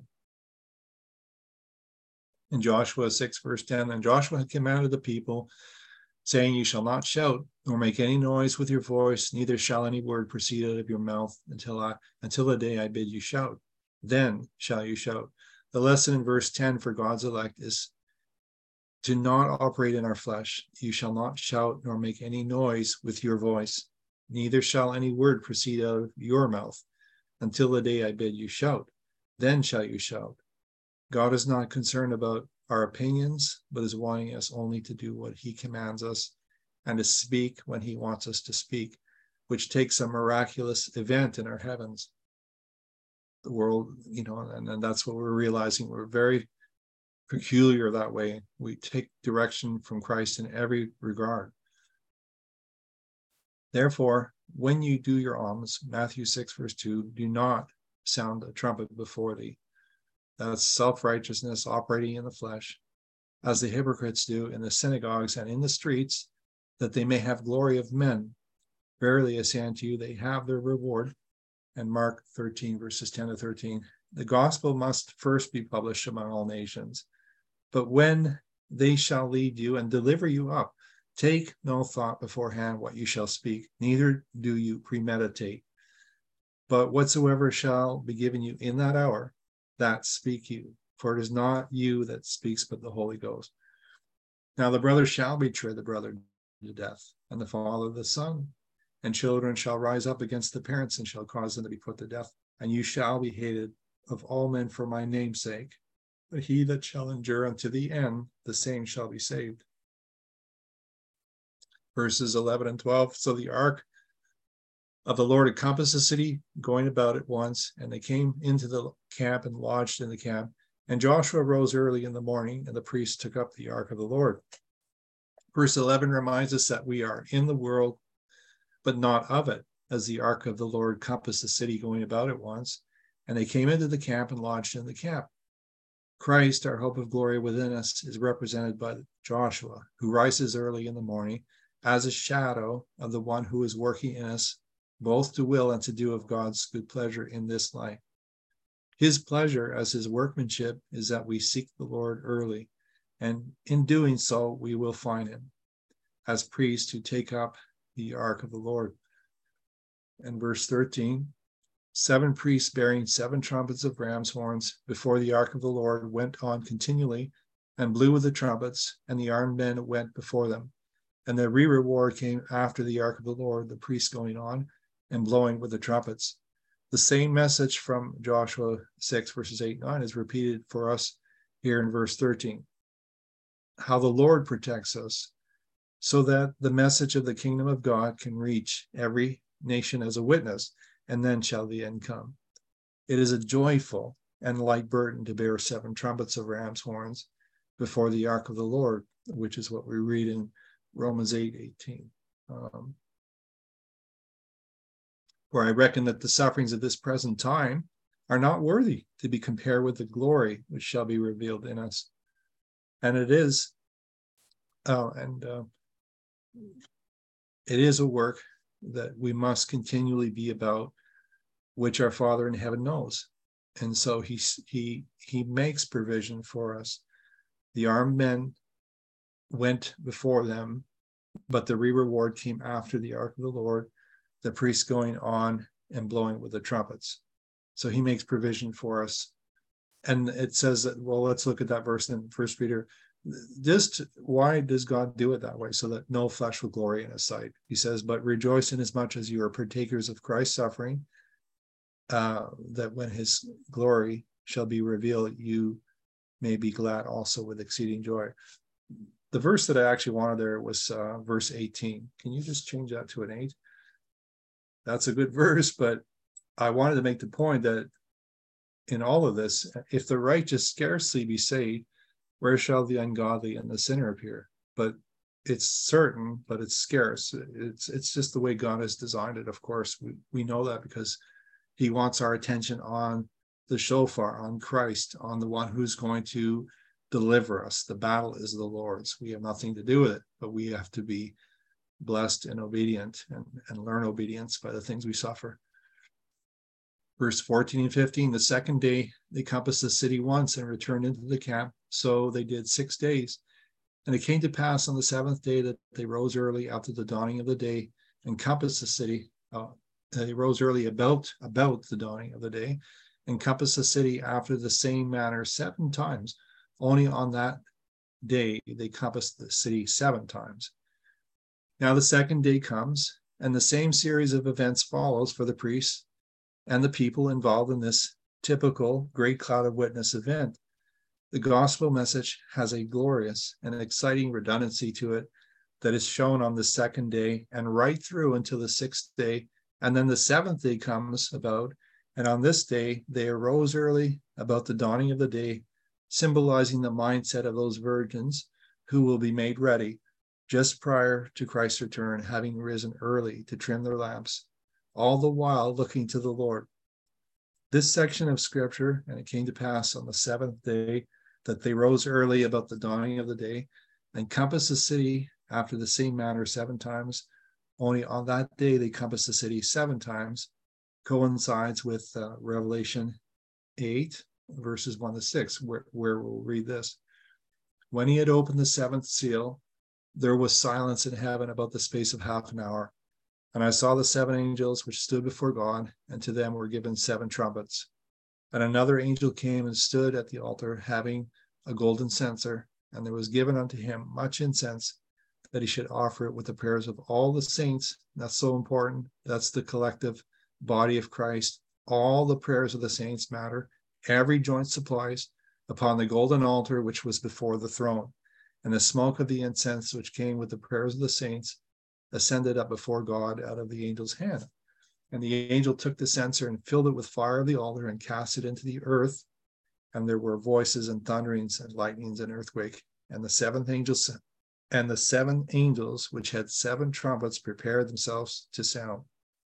A: In Joshua six, verse ten, and Joshua had commanded the people, saying, you shall not shout, nor make any noise with your voice, neither shall any word proceed out of your mouth until I until the day I bid you shout. Then shall you shout. The lesson in verse ten for God's elect is to not operate in our flesh. You shall not shout nor make any noise with your voice, neither shall any word proceed out of your mouth until the day I bid you shout. Then shall you shout. God is not concerned about our opinions, but is wanting us only to do what he commands us and to speak when he wants us to speak, which takes a miraculous event in our heavens. The world, you know, and, and that's what we're realizing. We're very peculiar that way. We take direction from Christ in every regard. Therefore, when you do your alms, Matthew six, verse two, do not sound a trumpet before thee. That's self-righteousness operating in the flesh, as the hypocrites do in the synagogues and in the streets, that they may have glory of men. Verily I say unto you, they have their reward. And Mark thirteen, verses ten to thirteen. The gospel must first be published among all nations. But when they shall lead you and deliver you up, take no thought beforehand what you shall speak, neither do you premeditate. But whatsoever shall be given you in that hour, that speak you, for it is not you that speaks, but the Holy Ghost. Now the brother shall betray the brother to death, and the father the son, and children shall rise up against the parents and shall cause them to be put to death. And you shall be hated of all men for my name's sake, but he that shall endure unto the end, the same shall be saved. Verses eleven and twelve, so the ark of the Lord encompassed the city, going about it once, and they came into the camp and lodged in the camp. And Joshua rose early in the morning, and the priests took up the ark of the Lord. Verse eleven reminds us that we are in the world, but not of it, as the ark of the Lord compassed the city, going about it once. And they came into the camp and lodged in the camp. Christ, our hope of glory within us, is represented by Joshua, who rises early in the morning as a shadow of the one who is working in us, both to will and to do of God's good pleasure in this life. His pleasure as his workmanship is that we seek the Lord early, and in doing so, we will find him as priests who take up the ark of the Lord. And verse thirteen, seven priests bearing seven trumpets of ram's horns before the ark of the Lord went on continually and blew with the trumpets, and the armed men went before them. And the re-reward came after the ark of the Lord, the priests going on and blowing with the trumpets. The same message from Joshua six, verses eight and nine is repeated for us here in verse thirteen. How the Lord protects us so that the message of the kingdom of God can reach every nation as a witness, and then shall the end come. It is a joyful and light burden to bear seven trumpets of ram's horns before the ark of the Lord, which is what we read in Romans eight eighteen. Um, for I reckon that the sufferings of this present time are not worthy to be compared with the glory which shall be revealed in us. And it is, uh, and uh, it is a work that we must continually be about, which our Father in heaven knows. And so he, he, he makes provision for us. The armed men went before them, but the reward came after the ark of the Lord, the priests going on and blowing with the trumpets. So he makes provision for us. And it says that, well, let's look at that verse in First Peter. Just why does God do it that way? So that no flesh will glory in his sight. He says, but rejoice in as much as you are partakers of Christ's suffering, uh, that when his glory shall be revealed, you may be glad also with exceeding joy. The verse that I actually wanted there was uh, verse eighteen. Can you just change that to an eight? That's a good verse, but I wanted to make the point that in all of this, if the righteous scarcely be saved, where shall the ungodly and the sinner appear? But it's certain, but it's scarce. It's it's just the way God has designed it. Of course, we, we know that because he wants our attention on the shofar, on Christ, on the one who's going to deliver us. The battle is the Lord's. We have nothing to do with it, but we have to be blessed and obedient and, and learn obedience by the things we suffer. Verse fourteen and fifteen, the second day they compassed the city once and returned into the camp. So they did six days. And it came to pass on the seventh day that they rose early after the dawning of the day and compassed the city. Uh, they rose early about, about the dawning of the day and compassed the city after the same manner seven times. Only on that day they compassed the city seven times. Now the second day comes, and the same series of events follows for the priests and the people involved in this typical great cloud of witness event. The gospel message has a glorious and exciting redundancy to it that is shown on the second day and right through until the sixth day. And then the seventh day comes about, and on this day they arose early about the dawning of the day, symbolizing the mindset of those virgins who will be made ready just prior to Christ's return, having risen early to trim their lamps, all the while looking to the Lord. This section of scripture, and it came to pass on the seventh day that they rose early about the dawning of the day and compassed the city after the same manner seven times. Only on that day they compassed the city seven times, coincides with uh, Revelation eight, verses one to six, where, where we'll read this. When he had opened the seventh seal, there was silence in heaven about the space of half an hour. And I saw the seven angels which stood before God, and to them were given seven trumpets. And another angel came and stood at the altar, having a golden censer, and there was given unto him much incense, that he should offer it with the prayers of all the saints. That's so important. That's the collective body of Christ. All the prayers of the saints matter. Every joint supplies upon the golden altar which was before the throne. And the smoke of the incense which came with the prayers of the saints ascended up before God out of the angel's hand. And the angel took the censer and filled it with fire of the altar and cast it into the earth. And there were voices and thunderings and lightnings and earthquake. And the seventh angel and the seven angels which had seven trumpets prepared themselves to sound.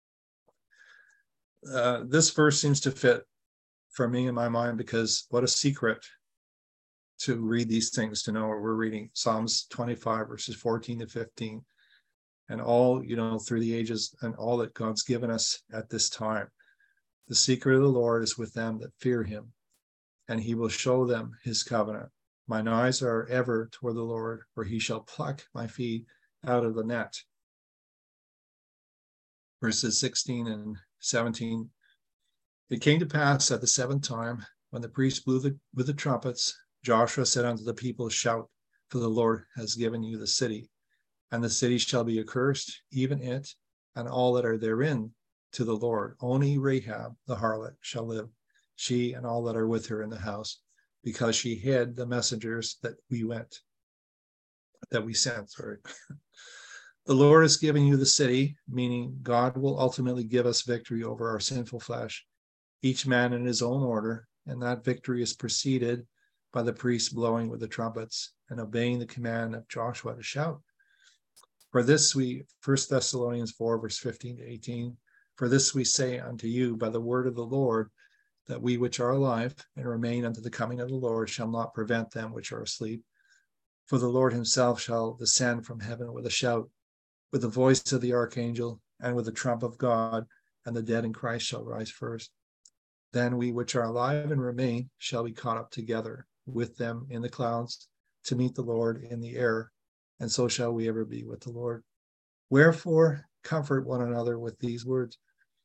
A: Uh, this verse seems to fit for me in my mind, because what a secret to read these things, to know what we're reading. Psalms twenty-five, verses fourteen to fifteen. And all, you know, through the ages, and all that God's given us at this time. The secret of the Lord is with them that fear him, and he will show them his covenant. Mine eyes are ever toward the Lord, for he shall pluck my feet out of the net. Verses sixteen and seventeen. It came to pass at the seventh time, when the priest blew the, with the trumpets, Joshua said unto the people, shout, for the Lord has given you the city. And the city shall be accursed, even it, and all that are therein, to the Lord. Only Rahab, the harlot, shall live, she and all that are with her in the house, because she hid the messengers that we went, that we sent, sorry. The Lord has given you the city, meaning God will ultimately give us victory over our sinful flesh, each man in his own order, and that victory is preceded by the priests blowing with the trumpets and obeying the command of Joshua to shout. For this we, First Thessalonians four, verse fifteen to eighteen, for this we say unto you by the word of the Lord, that we which are alive and remain unto the coming of the Lord shall not prevent them which are asleep. For the Lord himself shall descend from heaven with a shout, with the voice of the archangel, and with the trump of God, and the dead in Christ shall rise first. Then we which are alive and remain shall be caught up together with them in the clouds to meet the Lord in the air, and so shall we ever be with the Lord. Wherefore, comfort one another with these words.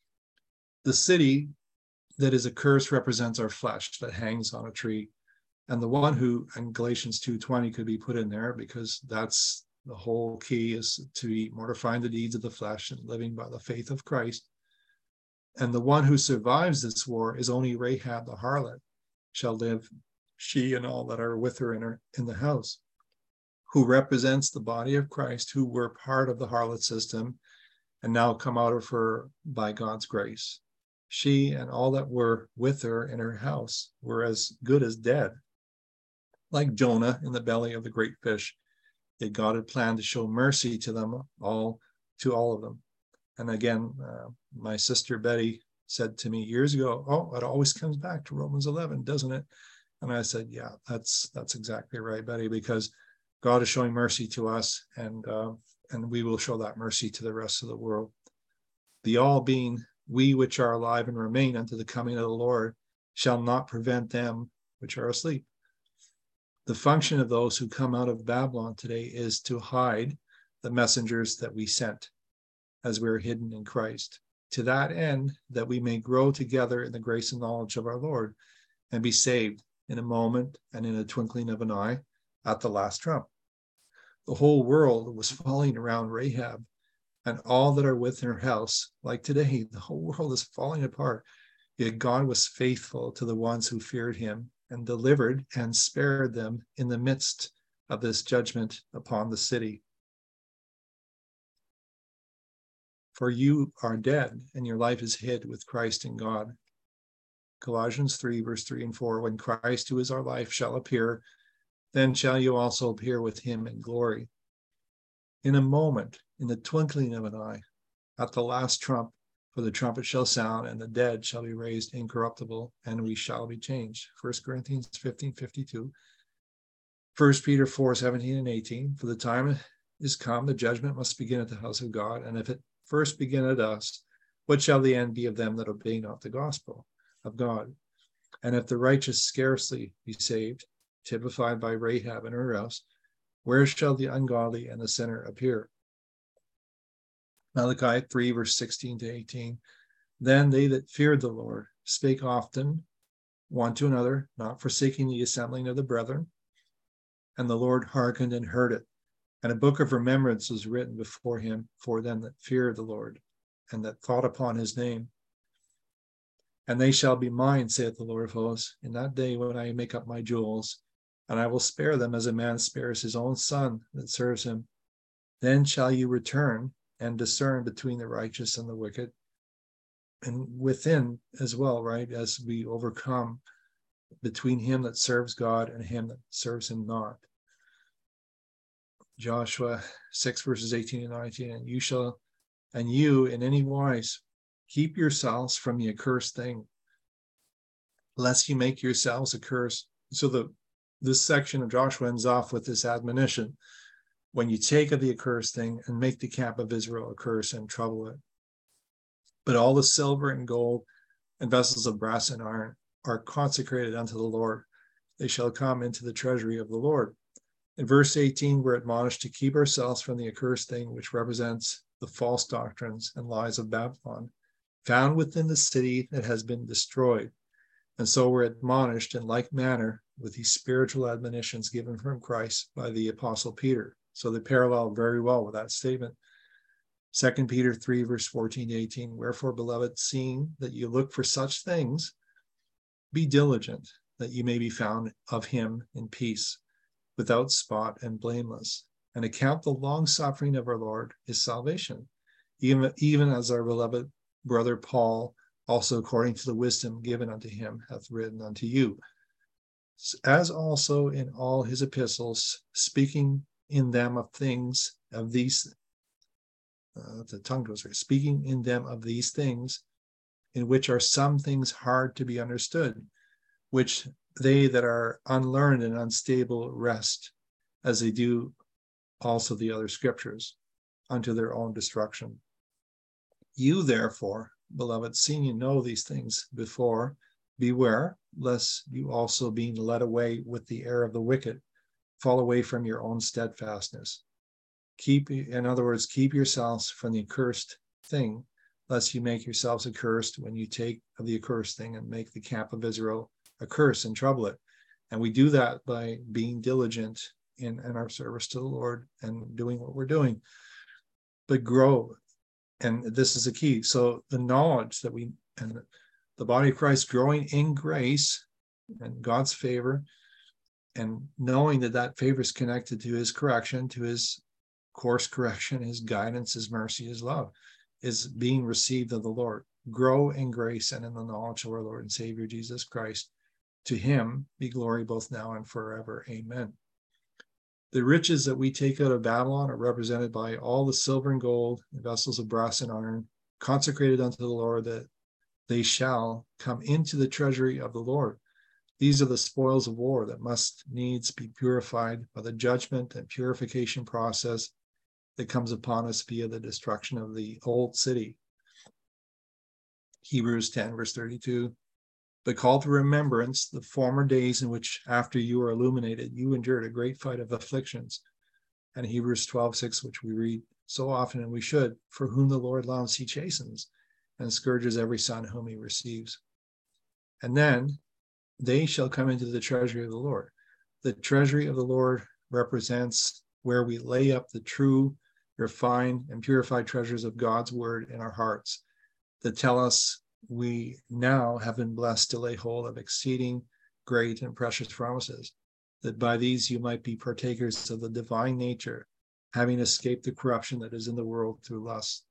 A: The city that is accursed represents our flesh that hangs on a tree. And the one who, and Galatians two twenty could be put in there, because that's the whole key, is to be mortifying the deeds of the flesh and living by the faith of Christ. And the one who survives this war is only Rahab the harlot, shall live, she and all that are with her in, her in the house, who represents the body of Christ, who were part of the harlot system and now come out of her by God's grace. She and all that were with her in her house were as good as dead. Like Jonah in the belly of the great fish, that God had planned to show mercy to them all, to all of them. And again, uh, my sister Betty said to me years ago, oh, it always comes back to Romans eleven, doesn't it? And I said, yeah, that's that's exactly right, Betty, because God is showing mercy to us, and uh, and we will show that mercy to the rest of the world. The all being, we which are alive and remain unto the coming of the Lord shall not prevent them which are asleep. The function of those who come out of Babylon today is to hide the messengers that we sent, as we are hidden in Christ, to that end that we may grow together in the grace and knowledge of our Lord, and be saved in a moment and in a twinkling of an eye at the last trump. The whole world was falling around Rahab, and all that are within her house, like today, the whole world is falling apart. Yet God was faithful to the ones who feared him, and delivered and spared them in the midst of this judgment upon the city. For you are dead, and your life is hid with Christ in God. Colossians three, verse three and four, when Christ, who is our life, shall appear, then shall you also appear with him in glory. In a moment, in the twinkling of an eye, at the last trump, for the trumpet shall sound, and the dead shall be raised incorruptible, and we shall be changed. First Corinthians fifteen fifty-two. First Peter four seventeen and eighteen. For the time is come, the judgment must begin at the house of God, and if it first begin at us, what shall the end be of them that obey not the gospel of God? And if the righteous scarcely be saved, typified by Rahab and her house, where shall the ungodly and the sinner appear? Malachi three, verse sixteen to eighteen. Then they that feared the Lord spake often one to another, not forsaking the assembling of the brethren. And the Lord hearkened and heard it. And a book of remembrance was written before him for them that feared the Lord, and that thought upon his name. And they shall be mine, saith the Lord of hosts, in that day when I make up my jewels, and I will spare them as a man spares his own son that serves him. Then shall you return and discern between the righteous and the wicked, and within as well, right, as we overcome between him that serves God and him that serves him not. Joshua six, verses eighteen and nineteen, and you shall, and you in any wise keep yourselves from the accursed thing, lest you make yourselves a curse. So the this section of Joshua ends off with this admonition: when you take of the accursed thing and make the camp of Israel a curse and trouble it. But all the silver and gold and vessels of brass and iron are consecrated unto the Lord. They shall come into the treasury of the Lord. In verse eighteen, we're admonished to keep ourselves from the accursed thing, which represents the false doctrines and lies of Babylon, found within the city that has been destroyed. And so we're admonished in like manner with these spiritual admonitions given from Christ by the Apostle Peter. So they parallel very well with that statement. Second Peter three, verse fourteen to eighteen, wherefore, beloved, seeing that you look for such things, be diligent that you may be found of him in peace, without spot and blameless, and account the long suffering of our Lord his salvation, even, even as our beloved brother Paul also according to the wisdom given unto him, hath written unto you, as also in all his epistles, speaking in them of things of these, uh, the tongue goes right, speaking in them of these things, in which are some things hard to be understood, which they that are unlearned and unstable wrest, as they do also the other scriptures, unto their own destruction. You therefore, beloved, seeing you know these things before, beware, lest you also, being led away with the error of the wicked, fall away from your own steadfastness. Keep, in other words, keep yourselves from the accursed thing, lest you make yourselves accursed when you take of the accursed thing and make the camp of Israel a curse and trouble it. And we do that by being diligent in, in our service to the Lord and doing what we're doing. But grow, and this is the key. So the knowledge that we, and the body of Christ growing in grace and God's favor, and knowing that that favor is connected to his correction, to his course correction, his guidance, his mercy, his love, is being received of the Lord. Grow in grace and in the knowledge of our Lord and Savior Jesus Christ. To him be glory both now and forever. Amen. The riches that we take out of Babylon are represented by all the silver and gold, and vessels of brass and iron, consecrated unto the Lord, that they shall come into the treasury of the Lord. These are the spoils of war that must needs be purified by the judgment and purification process that comes upon us via the destruction of the old city. Hebrews ten, verse thirty-two. But call to remembrance the former days in which, after you were illuminated, you endured a great fight of afflictions. And Hebrews twelve, six, which we read so often, and we should, for whom the Lord loves, he chastens, and scourges every son whom he receives. And then they shall come into the treasury of the Lord. The treasury of the Lord represents where we lay up the true, refined, and purified treasures of God's word in our hearts that tell us we now have been blessed to lay hold of exceeding great and precious promises, that by these you might be partakers of the divine nature, having escaped the corruption that is in the world through lust.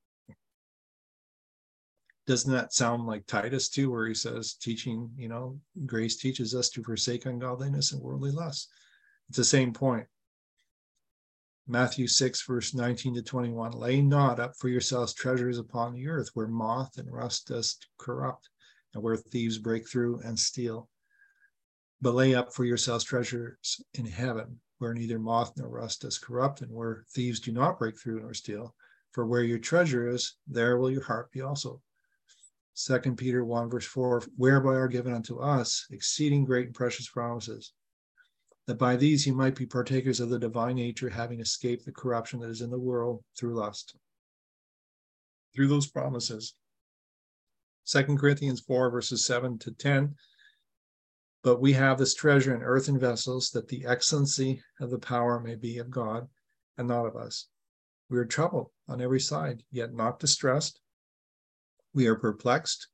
A: Doesn't that sound like Titus too, where he says, teaching, you know, grace teaches us to forsake ungodliness and worldly lust? It's the same point. Matthew six, verse nineteen to twenty-one, lay not up for yourselves treasures upon the earth, where moth and rust does corrupt, and where thieves break through and steal. But lay up for yourselves treasures in heaven, where neither moth nor rust does corrupt, and where thieves do not break through nor steal. For where your treasure is, there will your heart be also. Second Peter one, verse four, whereby are given unto us exceeding great and precious promises, that by these you might be partakers of the divine nature, having escaped the corruption that is in the world through lust. Through those promises. Second Corinthians four, verses seven to ten, but we have this treasure in earthen vessels, that the excellency of the power may be of God and not of us. We are troubled on every side, yet not distressed. We are perplexed,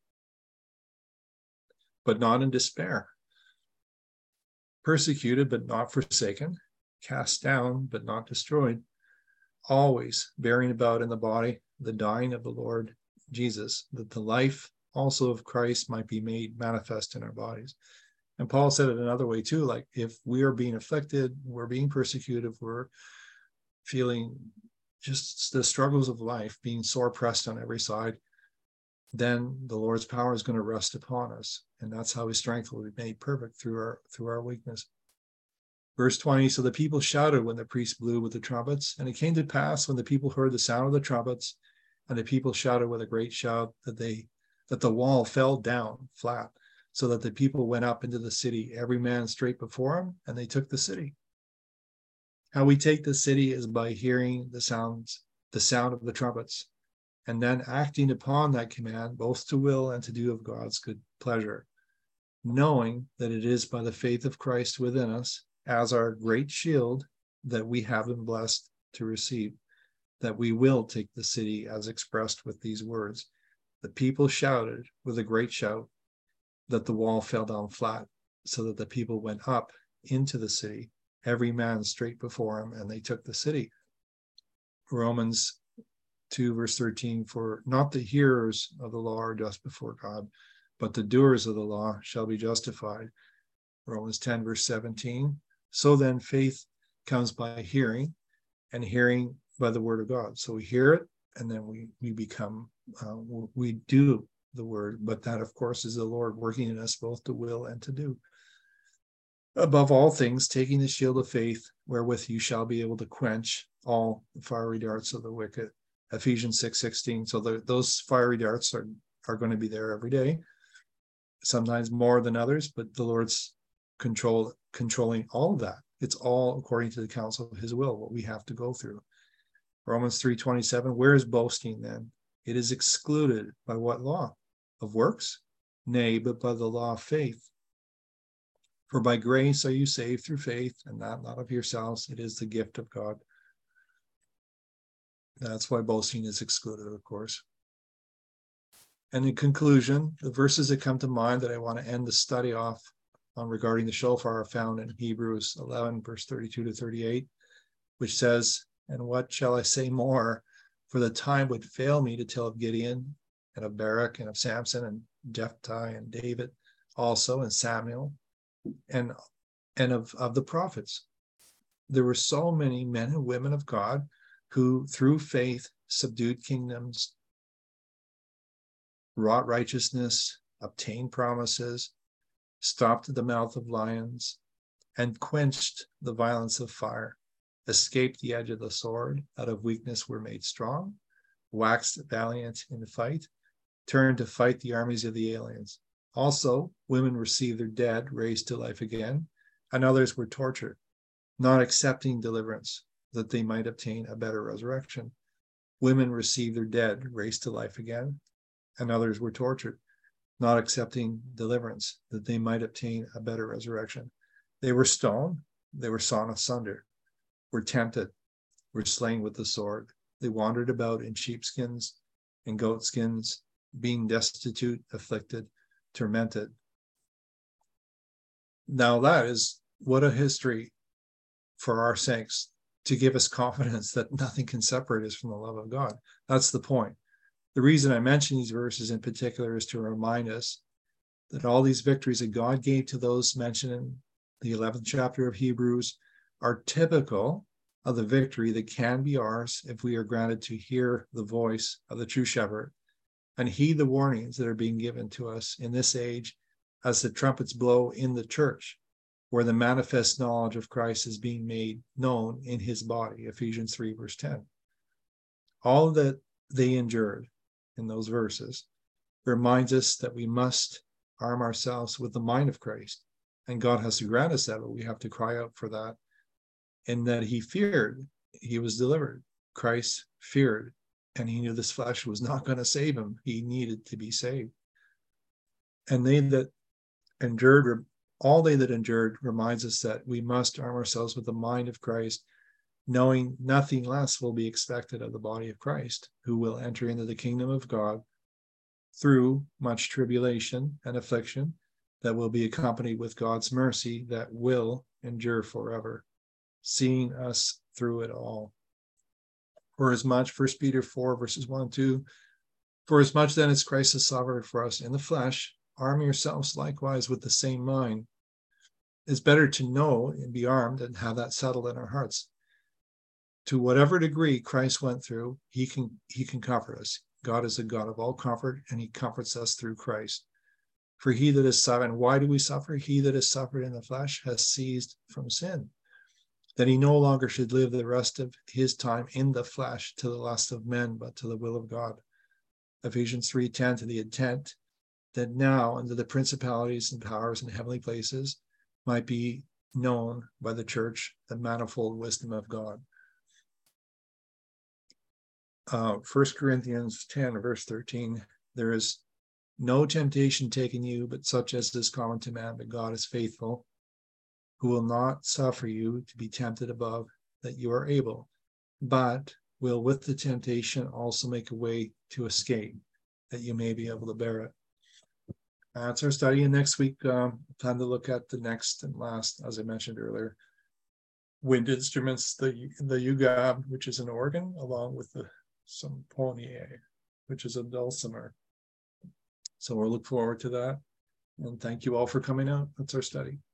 A: but not in despair. Persecuted, but not forsaken. Cast down, but not destroyed. Always bearing about in the body the dying of the Lord Jesus, that the life also of Christ might be made manifest in our bodies. And Paul said it another way too, like if we are being afflicted, we're being persecuted, we're feeling just the struggles of life, being sore pressed on every side, then the Lord's power is going to rest upon us. And that's how his strength will be made perfect through our through our weakness. Verse twenty, so the people shouted when the priest blew with the trumpets, and it came to pass when the people heard the sound of the trumpets, and the people shouted with a great shout, that they that the wall fell down flat, so that the people went up into the city, every man straight before him, and they took the city. How we take the city is by hearing the sounds, the sound of the trumpets, and then acting upon that command, both to will and to do of God's good pleasure, knowing that it is by the faith of Christ within us, as our great shield, that we have been blessed to receive, that we will take the city as expressed with these words. The people shouted with a great shout, that the wall fell down flat, so that the people went up into the city, every man straight before him, and they took the city. Romans
B: two, verse thirteen, for not the hearers of the law are just before God, but the doers of the law shall be justified. Romans ten, verse seventeen. So then faith comes by hearing, and hearing by the word of God. So we hear it, and then we, we become, uh, we do the word. But that, of course, is the Lord working in us both to will and to do. Above all things, taking the shield of faith, wherewith you shall be able to quench all the fiery darts of the wicked. Ephesians six sixteen. So the, those fiery darts are, are going to be there every day, sometimes more than others, but the Lord's control controlling all of that. It's all according to the counsel of his will, what we have to go through. Romans three twenty-seven, where is boasting then? It is excluded by what law? Of works? Nay, but by the law of faith. For by grace are you saved through faith, and that not of yourselves. It is the gift of God. That's why boasting is excluded, of course. And in conclusion, the verses that come to mind that I want to end the study off on regarding the shofar are found in Hebrews eleven, verse thirty-two to thirty-eight, which says, and what shall I say more? For the time would fail me to tell of Gideon and of Barak and of Samson and Jephthah and David also, and Samuel, and and of, of the prophets. There were so many men and women of God who through faith subdued kingdoms, wrought righteousness, obtained promises, stopped the mouth of lions, and quenched the violence of fire, escaped the edge of the sword, out of weakness were made strong, waxed valiant in the fight, turned to fight the armies of the aliens. Also, women received their dead raised to life again, and others were tortured, not accepting deliverance, that they might obtain a better resurrection. Women received their dead raised to life again, and others were tortured, not accepting deliverance, that they might obtain a better resurrection. They were stoned, they were sawn asunder, were tempted, were slain with the sword. They wandered about in sheepskins and goatskins, being destitute, afflicted, tormented. Now that is what a history for our sakes, to give us confidence that nothing can separate us from the love of God. That's the point. The reason I mention these verses in particular is to remind us that all these victories that God gave to those mentioned in the eleventh chapter of Hebrews are typical of the victory that can be ours if we are granted to hear the voice of the true shepherd and heed the warnings that are being given to us in this age as the trumpets blow in the church, where the manifest knowledge of Christ is being made known in his body, Ephesians three, verse ten. All that they endured in those verses reminds us that we must arm ourselves with the mind of Christ, and God has to grant us that, but we have to cry out for that. And that he feared, he was delivered. Christ feared, and he knew this flesh was not going to save him. He needed to be saved. And they that endured, all they that endured reminds us that we must arm ourselves with the mind of Christ, knowing nothing less will be expected of the body of Christ, who will enter into the kingdom of God through much tribulation and affliction that will be accompanied with God's mercy that will endure forever, seeing us through it all. For as much, First Peter four, verses one and two, for as much then as Christ has suffered for us in the flesh, arm yourselves likewise with the same mind. It's better to know and be armed and have that settled in our hearts. To whatever degree Christ went through, he can he can comfort us. God is a God of all comfort, and he comforts us through Christ. For he that is suffered, and why do we suffer? He that is suffered in the flesh has ceased from sin, that he no longer should live the rest of his time in the flesh to the lust of men, but to the will of God. Ephesians three ten, to the intent that now under the principalities and powers in heavenly places might be known by the church the manifold wisdom of God. Uh, First Corinthians ten, verse thirteen, there is no temptation taken you, but such as is common to man, but God is faithful, who will not suffer you to be tempted above that you are able, but will with the temptation also make a way to escape, that you may be able to bear it. That's our study. And next week, um, plan to look at the next and last, as I mentioned earlier, wind instruments, the the U G A B, which is an organ, along with the Symphoniae, which is a dulcimer. So we'll look forward to that. And thank you all for coming out. That's our study.